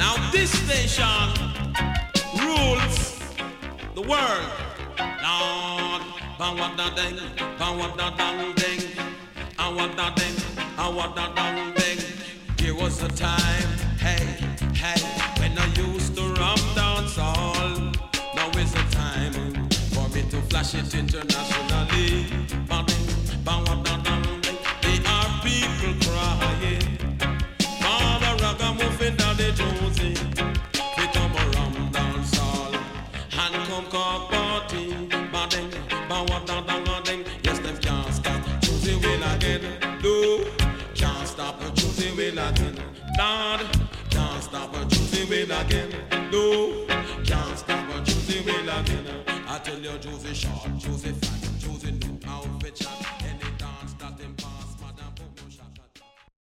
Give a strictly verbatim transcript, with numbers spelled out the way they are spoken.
Now this station rules the world. Lord, bang ding, bang dang ding, I want that ding, I want that dang ding. There was a time, hey, hey, when I used to rum dance all. Now is the time for me to flash it internationally. Bang ding, bang dang ding. There are people crying for the ragamuffin Daddy Josie. We come a rum dance all and come cock party. Bang ding, bang dang ding. Yes, them can't stop. Josie will again. No, can't stop. Josie will again. Lord, can't stop. Josie will again. No, can't stop. Josie will again. I tell you, Josie short, Josie.